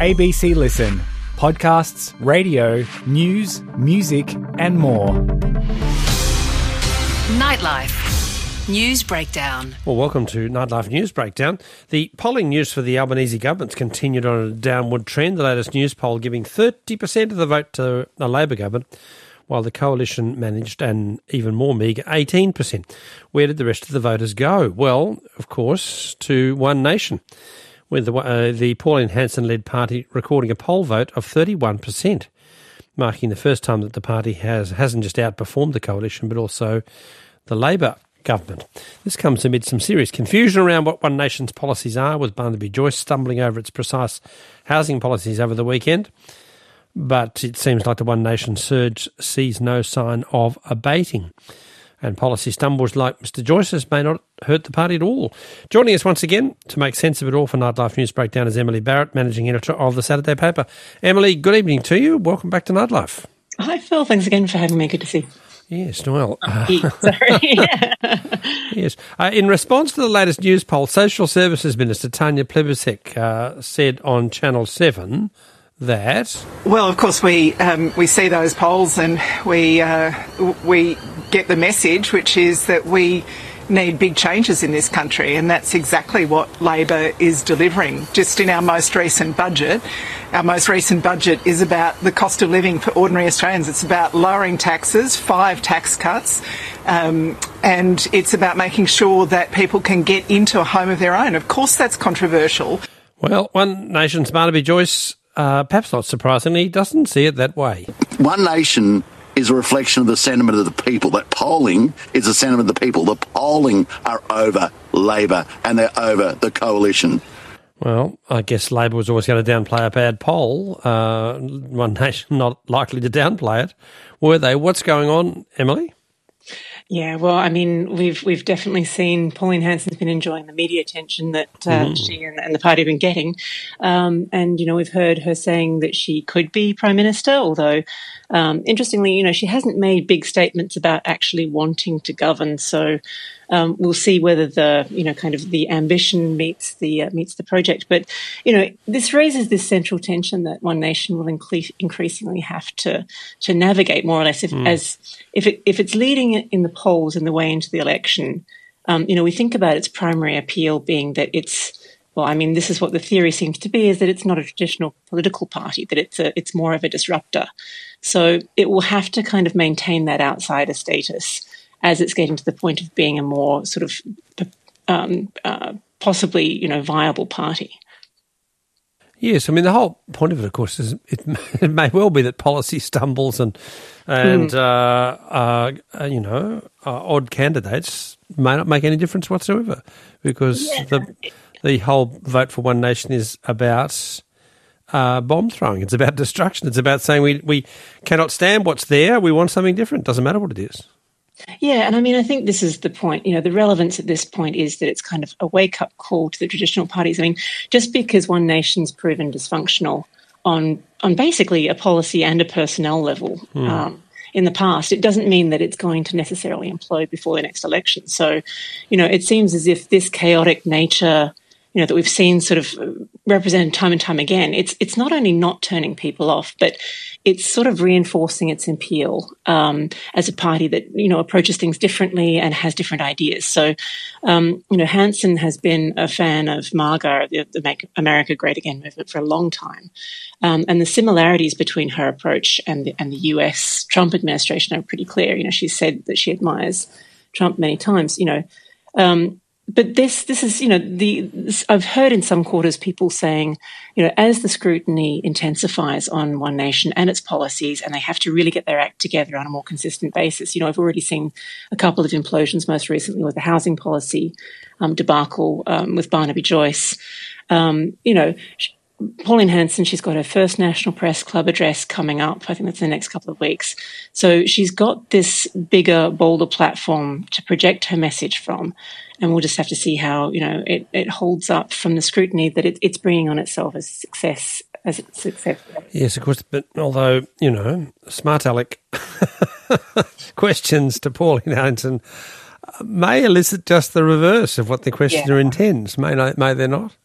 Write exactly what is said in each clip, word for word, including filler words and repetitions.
A B C Listen. Podcasts, radio, news, music and more. Nightlife News Breakdown. Well, welcome to Nightlife News Breakdown. The polling news for the Albanese government's continued on a downward trend. The latest news poll giving thirty percent of the vote to the Labor government, while the coalition managed an even more meagre eighteen percent. Where did the rest of the voters go? Well, of course, to One Nation, with the, uh, the Pauline Hanson-led party recording a poll vote of thirty-one percent, marking the first time that the party has, hasn't just outperformed the coalition, but also the Labor government. This comes amid some serious confusion around what One Nation's policies are, with Barnaby Joyce stumbling over its precise housing policies over the weekend. But it seems like the One Nation surge sees no sign of abating. And policy stumbles like Mister Joyce's may not hurt the party at all. Joining us once again to make sense of it all for Nightlife News Breakdown is Emily Barrett, Managing Editor of the Saturday Paper. Emily, good evening to you. Welcome back to Nightlife. Hi, Phil. Thanks again for having me. Good to see you. Yes, well. Uh, Sorry. yes. Uh, in response to the latest news poll, Social Services Minister Tanya Plibersek uh, said on Channel seven that... Well, of course, we um, we see those polls and we uh, we get the message, which is that we need big changes in this country, and that's exactly what Labor is delivering. Just in our most recent budget, our most recent budget is about the cost of living for ordinary Australians. It's about lowering taxes, five tax cuts, um, and it's about making sure that people can get into a home of their own. Of course, that's controversial. Well, One Nation's Barnaby Joyce, Uh, perhaps not surprisingly, doesn't see it that way. One Nation is a reflection of the sentiment of the people. That polling is a sentiment of the people. The polling are over Labor and they're over the coalition. Well, I guess Labor was always going to downplay a bad poll. Uh, One Nation not likely to downplay it, were they? What's going on, Emily? Yeah, well, I mean, we've we've definitely seen Pauline Hanson's been enjoying the media attention that uh, mm. she and, and the party have been getting. Um, and, you know, we've heard her saying that she could be Prime Minister, although, um, interestingly, you know, she hasn't made big statements about actually wanting to govern. So um, we'll see whether the, you know, kind of the ambition meets the uh, meets the project. But, you know, this raises this central tension that One Nation will incre- increasingly have to to navigate more or less if, mm. as if it if it's leading in the polls in the way into the election. Um, you know, we think about its primary appeal being that it's, well, I mean, this is what the theory seems to be, is that it's not a traditional political party, that it's a, it's more of a disruptor. So it will have to kind of maintain that outsider status as it's getting to the point of being a more sort of um, uh, possibly, you know, viable party. Yes, I mean, the whole point of it, of course, is it, it may well be that policy stumbles and, and mm. uh, uh, you know, uh, odd candidates may not make any difference whatsoever, because yeah. the the whole vote for One Nation is about uh, bomb throwing. It's about destruction. It's about saying we, we cannot stand what's there. We want something different. Doesn't matter what it is. Yeah, and I mean, I think this is the point. You know, the relevance at this point is that it's kind of a wake-up call to the traditional parties. I mean, just because One Nation's proven dysfunctional on on basically a policy and a personnel level hmm. um, in the past, it doesn't mean that it's going to necessarily implode before the next election. So, you know, it seems as if this chaotic nature, you know, that we've seen sort of represented time and time again, it's it's not only not turning people off, but it's sort of reinforcing its appeal um, as a party that, you know, approaches things differently and has different ideas. So, um, you know, Hanson has been a fan of MAGA, the, the Make America Great Again movement, for a long time. Um, and the similarities between her approach and the, and the U S Trump administration are pretty clear. You know, she's said that she admires Trump many times, you know. Um, But this, this is, you know, the this, I've heard in some quarters people saying, you know, as the scrutiny intensifies on One Nation and its policies, and they have to really get their act together on a more consistent basis. You know, I've already seen a couple of implosions, most recently with the housing policy um, debacle um, with Barnaby Joyce. Um, you know, Pauline Hanson, she's got her first National Press Club address coming up. I think that's in the next couple of weeks. So she's got this bigger, bolder platform to project her message from. And we'll just have to see how, you know, it, it holds up from the scrutiny that it, it's bringing on itself as success. As its success. Yes, of course. But although, you know, smart aleck questions to Pauline Hanson may elicit just the reverse of what the questioner yeah. intends. May not, may they not?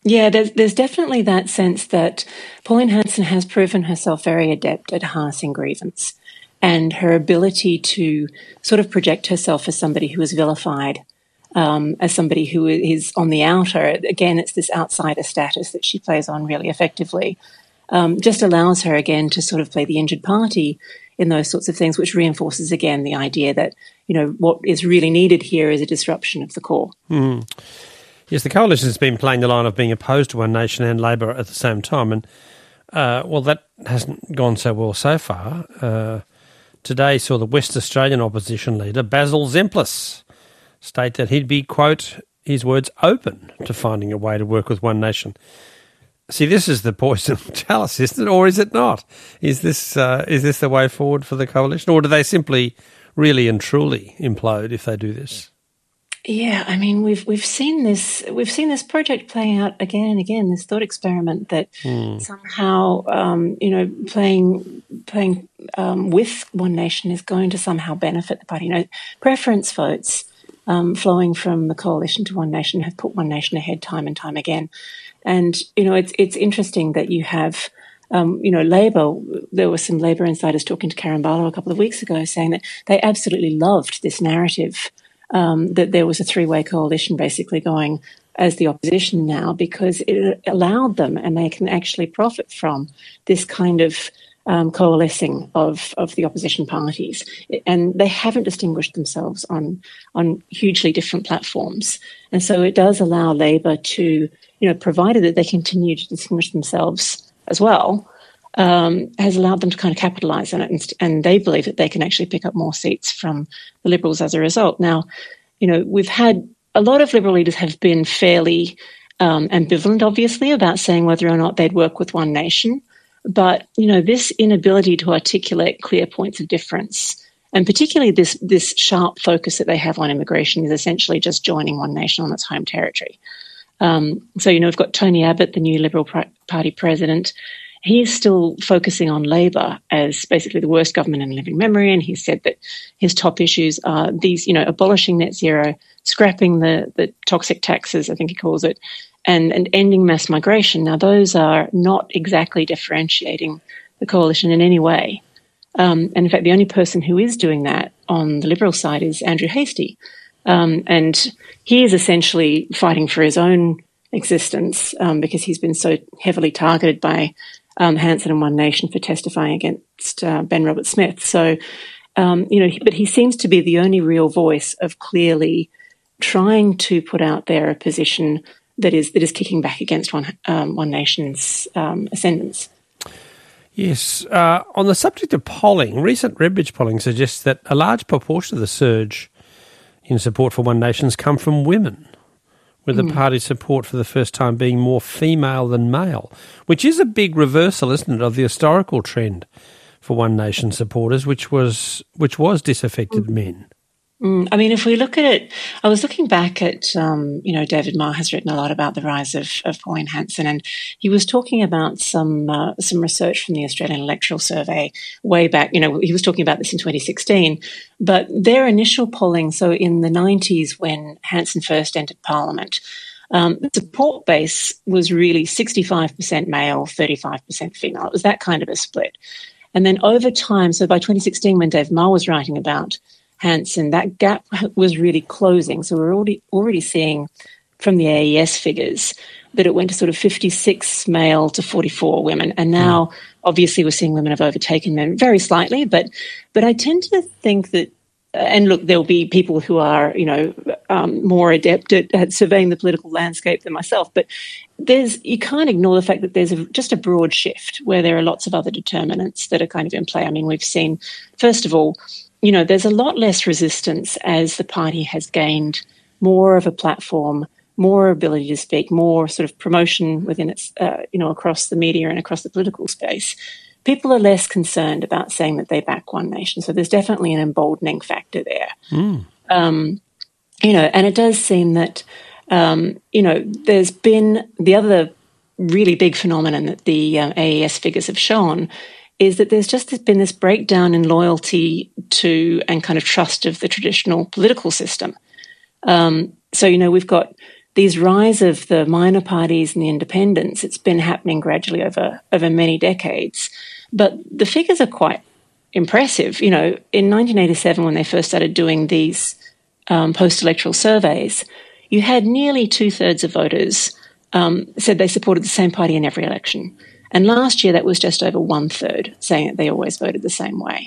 Yeah, there's, there's definitely that sense that Pauline Hanson has proven herself very adept at harnessing grievance, and her ability to sort of project herself as somebody who is vilified, um, as somebody who is on the outer. Again, it's this outsider status that she plays on really effectively. Um, just allows her, again, to sort of play the injured party in those sorts of things, which reinforces, again, the idea that, you know, what is really needed here is a disruption of the core. Mm. Yes, the coalition has been playing the line of being opposed to One Nation and Labor at the same time, and, uh, well, that hasn't gone so well so far. Uh, today saw the West Australian opposition leader, Basil Zemplis, state that he'd be, quote, his words, open to finding a way to work with One Nation. See, this is the poison chalice, isn't it, or is it not? Is this uh, is this the way forward for the coalition, or do they simply really and truly implode if they do this? Yeah, I mean, we've we've seen this we've seen this project playing out again and again. This thought experiment that mm. somehow, um, you know, playing playing um, with One Nation is going to somehow benefit the party. You know, preference votes um, flowing from the coalition to One Nation have put One Nation ahead time and time again. And, you know, it's it's interesting that you have, um, you know, Labor, there were some Labor insiders talking to Karen Barlow a couple of weeks ago saying that they absolutely loved this narrative, um, that there was a three-way coalition basically going as the opposition now, because it allowed them, and they can actually profit from this kind of um, coalescing of, of the opposition parties. And they haven't distinguished themselves on, on hugely different platforms. And so it does allow Labor to, you know, provided that they continue to distinguish themselves as well, um, has allowed them to kind of capitalise on it. And, and they believe that they can actually pick up more seats from the Liberals as a result. Now, you know, we've had a lot of Liberal leaders have been fairly um, ambivalent, obviously, about saying whether or not they'd work with One Nation. But, you know, this inability to articulate clear points of difference, and particularly this this sharp focus that they have on immigration, is essentially just joining One Nation on its home territory. Um, so, you know, we've got Tony Abbott, the new Liberal Party president. He's still focusing on Labor as basically the worst government in living memory, and he said that his top issues are these, you know, abolishing net zero, scrapping the, the toxic taxes, I think he calls it, and, and ending mass migration. Now, those are not exactly differentiating the coalition in any way. Um, and in fact, the only person who is doing that on the Liberal side is Andrew Hastie. Um, and he is essentially fighting for his own existence um, because he's been so heavily targeted by um, Hanson and One Nation for testifying against uh, Ben Roberts-Smith. So, um, you know, but he seems to be the only real voice of clearly trying to put out there a position that is that is kicking back against One, um, One Nation's um, ascendance. Yes. Uh, on the subject of polling, recent Redbridge polling suggests that a large proportion of the surge in support for One Nation's come from women, with the mm. party's support for the first time being more female than male, which is a big reversal, isn't it, of the historical trend for One Nation supporters, which was which was disaffected mm. men. Mm, I mean, if we look at it, I was looking back at, um, you know, David Marr has written a lot about the rise of, of Pauline Hanson, and he was talking about some uh, some research from the Australian Electoral Survey way back. You know, he was talking about this in twenty sixteen, but their initial polling, so in the nineties when Hanson first entered Parliament, um, the support base was really sixty-five percent male, thirty-five percent female. It was that kind of a split. And then over time, so by twenty sixteen when Dave Marr was writing about Hanson, that gap was really closing. So we're already already seeing from the A E S figures that it went to sort of fifty-six male to forty-four women. And now, mm. obviously, we're seeing women have overtaken men very slightly. But but I tend to think that, and look, there'll be people who are, you know, um, more adept at, at surveying the political landscape than myself. But there's you can't ignore the fact that there's a, just a broad shift where there are lots of other determinants that are kind of in play. I mean, we've seen, first of all, you know, there's a lot less resistance as the party has gained more of a platform, more ability to speak, more sort of promotion within its, uh, you know, across the media and across the political space. People are less concerned about saying that they back One Nation. So there's definitely an emboldening factor there. Mm. Um, you know, and it does seem that, um, you know, there's been the other really big phenomenon that the uh, A E S figures have shown is that there's just been this breakdown in loyalty to and kind of trust of the traditional political system. Um, so, you know, we've got these rise of the minor parties and the independents, it's been happening gradually over, over many decades. But the figures are quite impressive. You know, in nineteen eighty-seven, when they first started doing these um, post-electoral surveys, you had nearly two-thirds of voters um, said they supported the same party in every election. And last year, that was just over one-third, saying that they always voted the same way.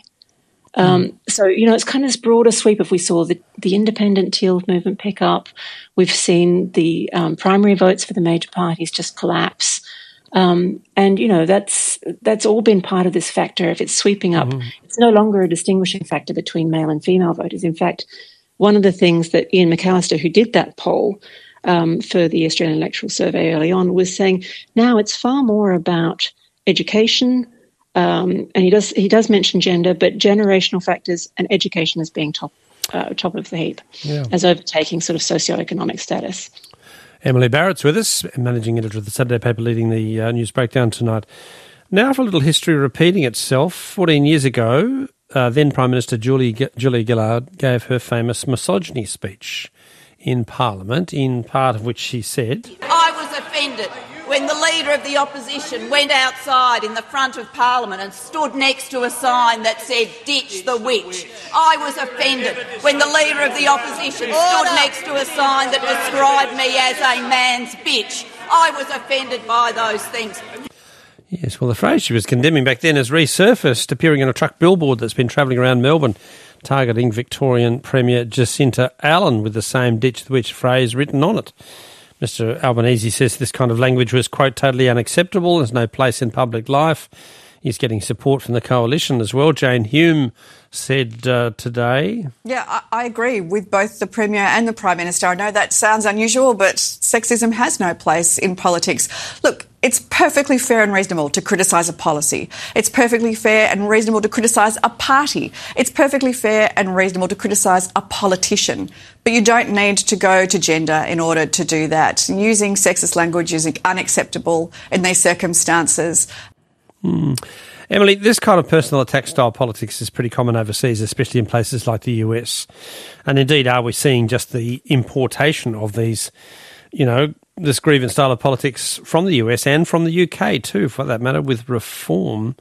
Um, so, you know, it's kind of this broader sweep. If we saw the, the independent Teal movement pick up, we've seen the um, primary votes for the major parties just collapse. Um, and, you know, that's that's all been part of this factor. If it's sweeping up, mm-hmm. it's no longer a distinguishing factor between male and female voters. In fact, one of the things that Ian McAllister, who did that poll um, for the Australian Electoral Survey early on, was saying now it's far more about education. Um, and he does he does mention gender, but generational factors and education as being top uh, top of the heap, yeah. as overtaking sort of socioeconomic status. Emily Barrett's with us, managing editor of the Saturday paper, leading the uh, news breakdown tonight. Now for a little history repeating itself. Fourteen years ago, uh, then Prime Minister Julie, Julia Gillard gave her famous misogyny speech in Parliament, in part of which she said, "I was offended when the Leader of the Opposition went outside in the front of Parliament and stood next to a sign that said, 'Ditch the witch.' I was offended when the Leader of the Opposition stood next to a sign that described me as a man's bitch. I was offended by those things." Yes, well, the phrase she was condemning back then has resurfaced, appearing on a truck billboard that's been travelling around Melbourne, targeting Victorian Premier Jacinta Allen with the same "ditch the witch" phrase written on it. Mister Albanese says this kind of language was, quote, totally unacceptable. There's no place in public life. He's getting support from the coalition as well. Jane Hume said uh, today. Yeah, I, I agree with both the Premier and the Prime Minister. I know that sounds unusual, but sexism has no place in politics. Look, it's perfectly fair and reasonable to criticise a policy. It's perfectly fair and reasonable to criticise a party. It's perfectly fair and reasonable to criticise a politician. But you don't need to go to gender in order to do that. Using sexist language is unacceptable in these circumstances. Hmm. Emily, this kind of personal attack style politics is pretty common overseas, especially in places like the U S. And indeed, are we seeing just the importation of these, you know, this grievance style of politics from the U S and from the U K too, for that matter, with reform?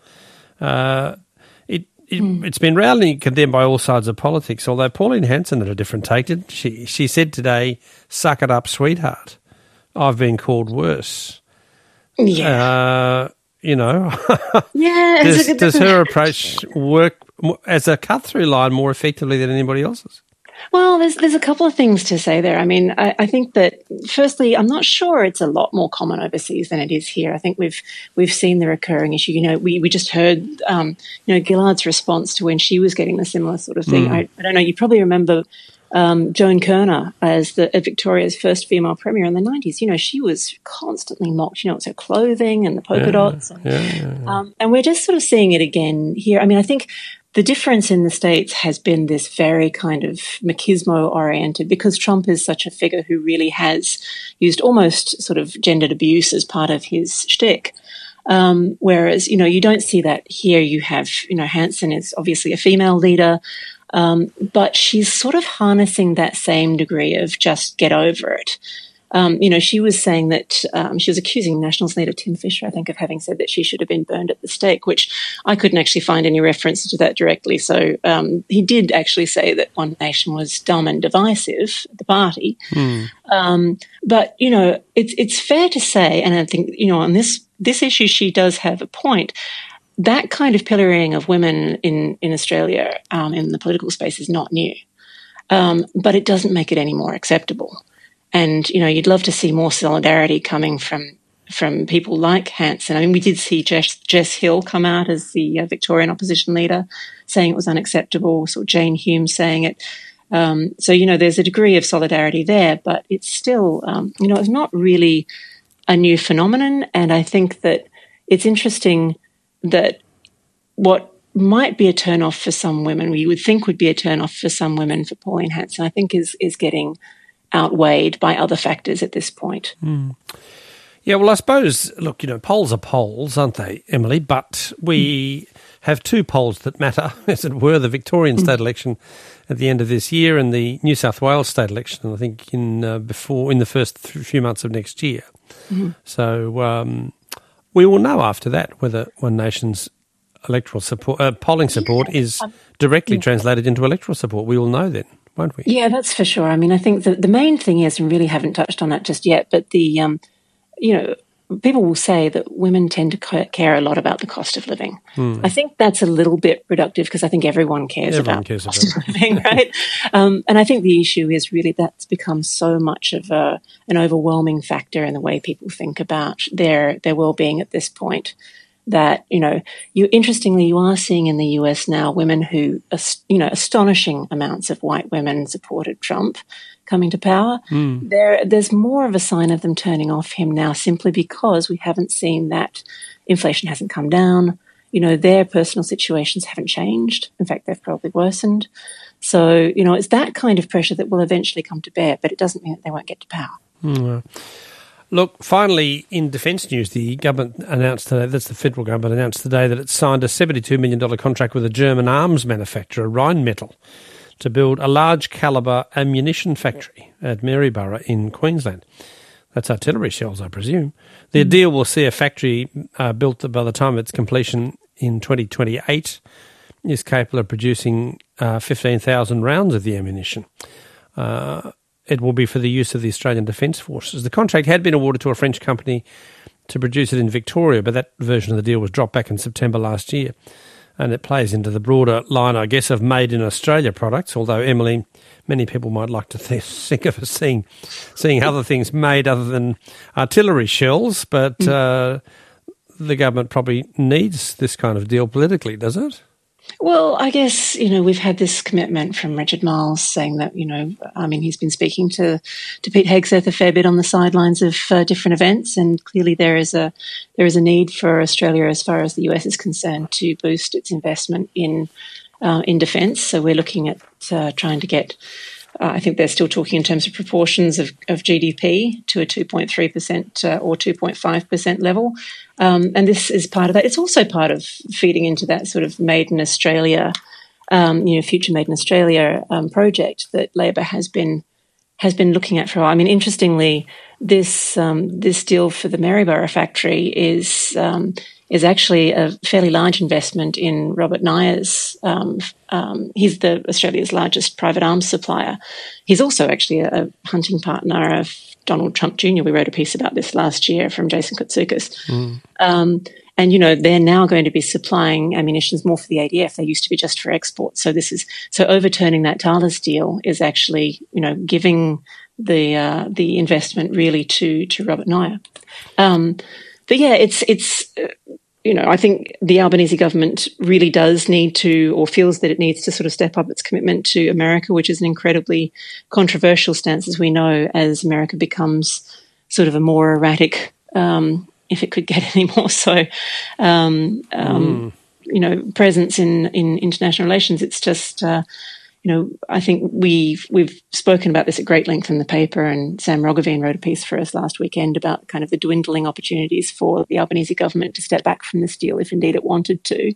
Uh, it, it, mm. It's been roundly condemned by all sides of politics, although Pauline Hanson had a different take. She, she said today, "Suck it up, sweetheart. I've been called worse." Yeah. Uh, You know, yeah. does, does her approach work as a cut-through line more effectively than anybody else's? Well, there's there's a couple of things to say there. I mean, I, I think that firstly, I'm not sure it's a lot more common overseas than it is here. I think we've we've seen the recurring issue. You know, we, we just heard um, you know Gillard's response to when she was getting the similar sort of thing. Mm. I, I don't know. You probably remember Um, Joan Kirner as the uh, Victoria's first female premier in the nineties. You know, she was constantly mocked. You know, it's her clothing and the polka yeah, dots. And, yeah, yeah, yeah. Um, and we're just sort of seeing it again here. I mean, I think the difference in the States has been this very kind of machismo-oriented, because Trump is such a figure who really has used almost sort of gendered abuse as part of his shtick. Um, whereas, you know, you don't see that here. You have, you know, Hanson is obviously a female leader. Um, but she's sort of harnessing that same degree of just get over it. Um, you know, she was saying that um, she was accusing Nationals leader Tim Fischer, I think, of having said that she should have been burned at the stake, which I couldn't actually find any reference to that directly. So um, he did actually say that One Nation was dumb and divisive, the party. Mm. Um, but, you know, it's it's fair to say, and I think, you know, on this this issue she does have a point, that kind of pillorying of women in, in Australia um, in the political space is not new, um, but it doesn't make it any more acceptable. And, you know, you'd love to see more solidarity coming from from people like Hanson. I mean, we did see Jess, Jess Hill come out as the uh, Victorian opposition leader saying it was unacceptable, so Jane Hume saying it. Um, so, you know, there's a degree of solidarity there, but it's still, um, you know, it's not really a new phenomenon. And I think that it's interesting that what might be a turn-off for some women, we would think would be a turn-off for some women for Pauline Hanson, I think is is getting outweighed by other factors at this point. Mm. Yeah, well, I suppose, look, you know, polls are polls, aren't they, Emily? But we have two polls that matter, as it were, the Victorian state election at the end of this year and the New South Wales state election, I think, in uh, before in the first th- few months of next year. Mm-hmm. So um, we will know after that whether One Nation's electoral support, uh, polling support yeah. is directly translated into electoral support. We will know then, won't we? Yeah, that's for sure. I mean, I think the, the main thing is, and really haven't touched on that just yet, but the, um, you know, people will say that women tend to care a lot about the cost of living. Hmm. I think that's a little bit reductive because I think everyone cares everyone about cares the cost about of living, right? um, and I think the issue is really that's become so much of a, an overwhelming factor in the way people think about their their well-being at this point that, you know, you interestingly, you are seeing in the U S now women who, you know, astonishing amounts of white women supported Trump coming to power. Mm. There, there's more of a sign of them turning off him now simply because we haven't seen that inflation hasn't come down. You know, their personal situations haven't changed. In fact, they've probably worsened. So, you know, it's that kind of pressure that will eventually come to bear, but it doesn't mean that they won't get to power. Mm. Look, finally, in defence news, the government announced today, that's the federal government announced today, that it signed a seventy-two million dollars contract with a German arms manufacturer, Rheinmetall, to build a large calibre ammunition factory at Maryborough in Queensland. That's artillery shells, I presume. The mm. deal will see a factory uh, built by the time of its completion in twenty twenty-eight is capable of producing uh, fifteen thousand rounds of the ammunition. Uh, it will be for the use of the Australian Defence Forces. The contract had been awarded to a French company to produce it in Victoria, but that version of the deal was dropped back in September last year. And it plays into the broader line, I guess, of made in Australia products, although, Emily, many people might like to th- think of us seeing, seeing other things made other than artillery shells, but uh, the government probably needs this kind of deal politically, does it? Well, I guess, you know, we've had this commitment from Richard Marles saying that, you know, I mean, he's been speaking to, to Pete Hegseth a fair bit on the sidelines of uh, different events, and clearly there is a there is a need for Australia, as far as the U S is concerned, to boost its investment in uh, in defence. So we're looking at uh, trying to get, uh, I think they're still talking in terms of proportions of, of G D P to a two point three percent uh, or two point five percent level. Um, and this is part of that. It's also part of feeding into that sort of Made in Australia, um, you know, Future Made in Australia um, project that Labor has been has been looking at for a while. I mean, interestingly, this um, this deal for the Maryborough factory is um, is actually a fairly large investment in Robert Neyer's. Um, um, he's the Australia's largest private arms supplier. He's also actually a, a hunting partner of Donald Trump Junior We wrote a piece about this last year from Jason Koutsoukis. Mm. Um, and, you know, they're now going to be supplying ammunitions more for the A D F. They used to be just for export. So this is, so overturning that Thales deal is actually, you know, giving the, uh, the investment really to, to Robert Neyer. Um, but yeah, it's, it's, uh, you know, I think the Albanese government really does need to, or feels that it needs to sort of step up its commitment to America, which is an incredibly controversial stance, as we know, as America becomes sort of a more erratic, um, if it could get any more so, um, um, mm. you know, presence in, in international relations. It's just, uh, you know, I think we've, we've spoken about this at great length in the paper, and Sam Roggeveen wrote a piece for us last weekend about kind of the dwindling opportunities for the Albanese government to step back from this deal if indeed it wanted to.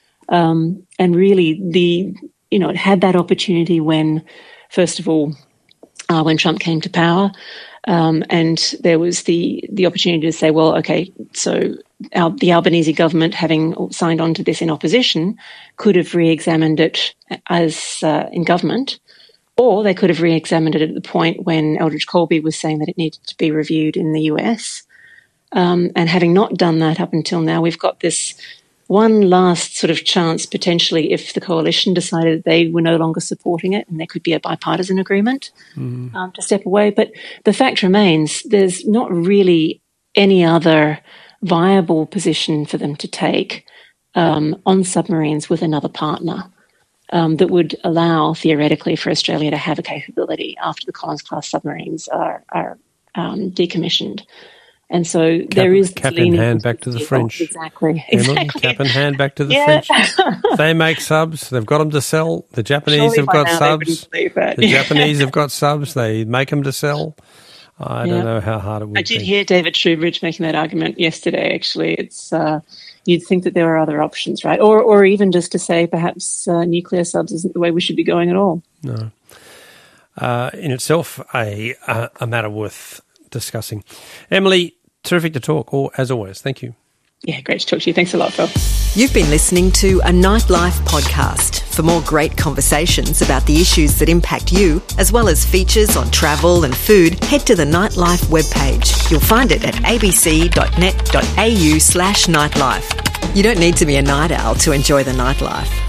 Um, and really the, you know, it had that opportunity when, first of all, uh, when Trump came to power, um, and there was the, the opportunity to say, well, okay, so Al- the Albanese government, having signed on to this in opposition, could have re-examined it as uh, in government, or they could have re-examined it at the point when Eldridge Colby was saying that it needed to be reviewed in the U S. Um, and having not done that up until now, we've got this one last sort of chance potentially if the coalition decided that they were no longer supporting it and there could be a bipartisan agreement mm. um, to step away. But the fact remains there's not really any other viable position for them to take um, on submarines with another partner um, that would allow, theoretically, for Australia to have a capability after the Collins-class submarines are, are um, decommissioned. And so cap, there is cap in hand back to the French. Exactly. Emily, exactly. Cap in hand back to the yeah. French. They make subs. They've got them to sell. The Japanese Surely have got now subs. the Japanese have got subs. They make them to sell. I Yeah. don't know how hard it would I did be. hear David Shoebridge making that argument yesterday, actually. It's uh, you'd think that there are other options, right? Or or even just to say perhaps uh, nuclear subs isn't the way we should be going at all. No. Uh, in itself, a, a a matter worth discussing. Emily, terrific to talk, or as always. Thank you. Yeah, great to talk to you. Thanks a lot, Phil. You've been listening to a Nightlife podcast. For more great conversations about the issues that impact you, as well as features on travel and food, head to the Nightlife webpage. You'll find it at abc.net.au slash nightlife. You don't need to be a night owl to enjoy the nightlife.